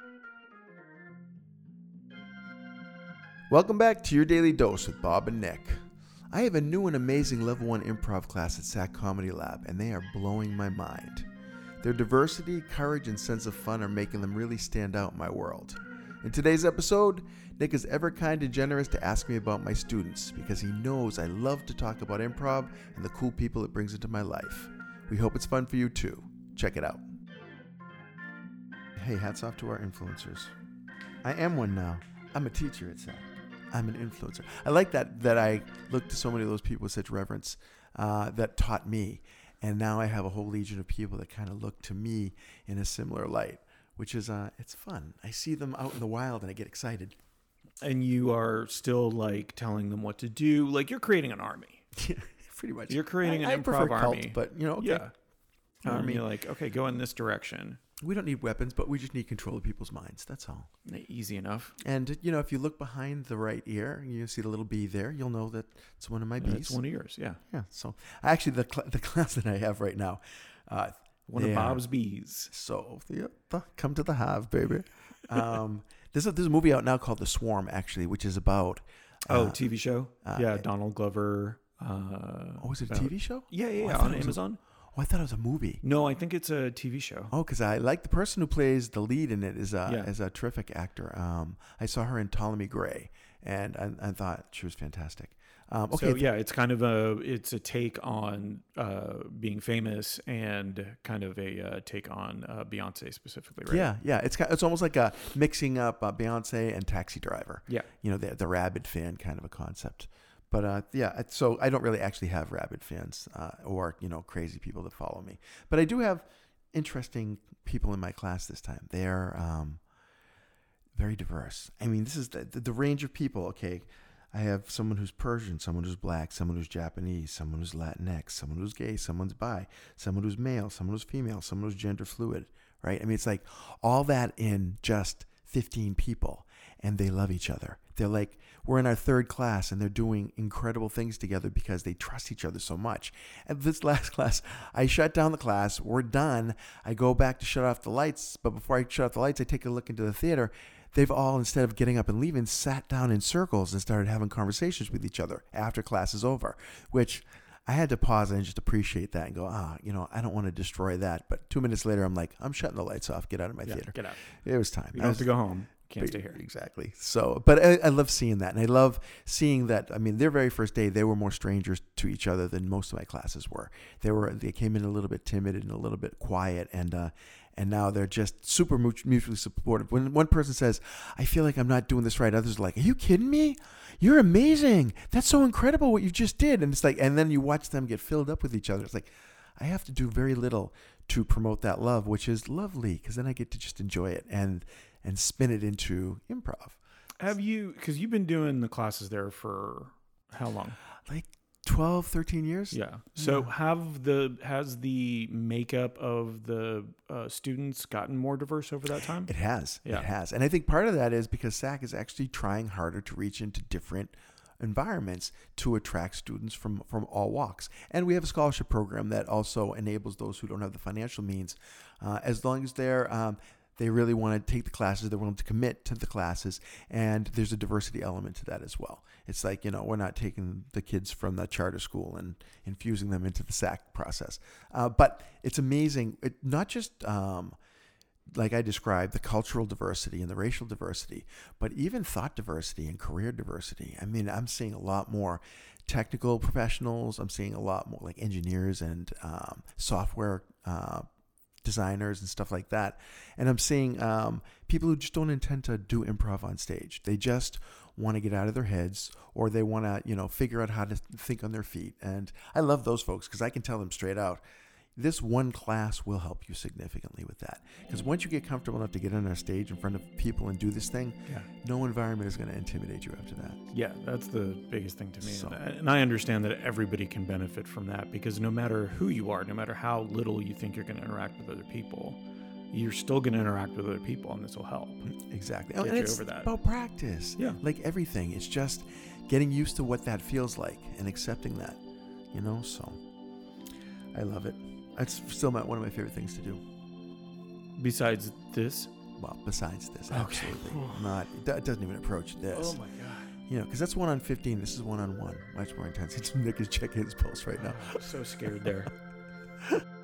Welcome back to Your Daily Dose with Bob and Nick. I have a new and amazing Level 1 improv class at SAC Comedy Lab, and they are blowing my mind. Their diversity, courage, and sense of fun are making them really stand out in my world. In today's episode, Nick is ever kind and generous to ask me about my students because he knows I love to talk about improv and the cool people it brings into my life. We hope it's fun for you too. Check it out. Hey, hats off to our influencers. I am one now. I'm a teacher at SAC. I'm an influencer. I like that I look to so many of those people with such reverence that taught me. And now I have a whole legion of people that kind of look to me in a similar light, which is, it's fun. I see them out in the wild and I get excited. And you are still like telling them what to do. Like you're creating an army. Yeah, pretty much. You're creating an I improv prefer army. Cult, but, okay. Yeah. Army. You're like, okay, go in this direction. We don't need weapons, but we just need control of people's minds. That's all. Easy enough. And, if you look behind the right ear, you see the little bee there, you'll know that it's one of my bees. It's one of yours, yeah. Yeah, so actually the class that I have right now. One of Bob's bees. So, come to the hive, baby. There's a movie out now called The Swarm, actually, which is about... TV show? Donald Glover. Is it a TV show? Yeah, on Amazon. I thought it was a movie. No, I think it's a TV show. Oh, because I like the person who plays the lead in it is a terrific actor. I saw her in Ptolemy Gray, and I thought she was fantastic. So it's kind of a take on being famous and kind of a take on Beyonce specifically, right? Yeah. It's almost like a mixing up Beyonce and Taxi Driver. Yeah. The rabid fan kind of a concept. But so I don't really actually have rabid fans or crazy people that follow me. But I do have interesting people in my class this time. They're very diverse. I mean, this is the range of people. Okay, I have someone who's Persian, someone who's black, someone who's Japanese, someone who's Latinx, someone who's gay, someone's bi, someone who's male, someone who's female, someone who's gender fluid. Right? I mean, it's like all that in just 15 people, and they love each other. They're like, we're in our third class and they're doing incredible things together because they trust each other so much. At this last class, I shut down the class. We're done. I go back to shut off the lights. But before I shut off the lights, I take a look into the theater. They've all, instead of getting up and leaving, sat down in circles and started having conversations with each other after class is over, which I had to pause and just appreciate that and go, I don't want to destroy that. But 2 minutes later, I'm like, I'm shutting the lights off. Get out of my theater. Get out. It was time. You don't have to go home. Can't stay here. Exactly. So, but I love seeing that. And I love seeing that. I mean, their very first day, they were more strangers to each other than most of my classes were. They came in a little bit timid and a little bit quiet. And now they're just super mutually supportive. When one person says, I feel like I'm not doing this right, others are like, are you kidding me? You're amazing. That's so incredible what you just did. And it's like, and then you watch them get filled up with each other. It's like, I have to do very little to promote that love, which is lovely because then I get to just enjoy it and spin it into improv. Have you, because you've been doing the classes there for how long? Like 12, 13 years. Yeah. So has the makeup of the students gotten more diverse over that time? It has. Yeah. It has. And I think part of that is because SAC is actually trying harder to reach into different environments to attract students from all walks. And we have a scholarship program that also enables those who don't have the financial means, as long as they really want to take the classes, they're willing to commit to the classes, and there's a diversity element to that as well. It's like, we're not taking the kids from the charter school and infusing them into the SAC process. But it's amazing, not just like I described, the cultural diversity and the racial diversity, but even thought diversity and career diversity. I mean, I'm seeing a lot more technical professionals. I'm seeing a lot more like engineers and software designers and stuff like that. And I'm seeing people who just don't intend to do improv on stage. They just want to get out of their heads, or they want to, figure out how to think on their feet. And I love those folks because I can tell them straight out, this one class will help you significantly with that. Because once you get comfortable enough to get on our stage in front of people and do this thing, no environment is going to intimidate you after that. Yeah, that's the biggest thing to me. And I understand that everybody can benefit from that, because no matter who you are, no matter how little you think you're going to interact with other people, you're still going to interact with other people, and this will help. Exactly. Get and you it's over that. About practice. Yeah. Like everything. It's just getting used to what that feels like and accepting that, so I love it. It's still one of my favorite things to do. Besides this? Well, besides this, Okay. absolutely not. It doesn't even approach this. Oh my god. Because that's 1 on 15. This is 1 on 1. Much more intense. Nick is checking his pulse right now. I'm so scared there.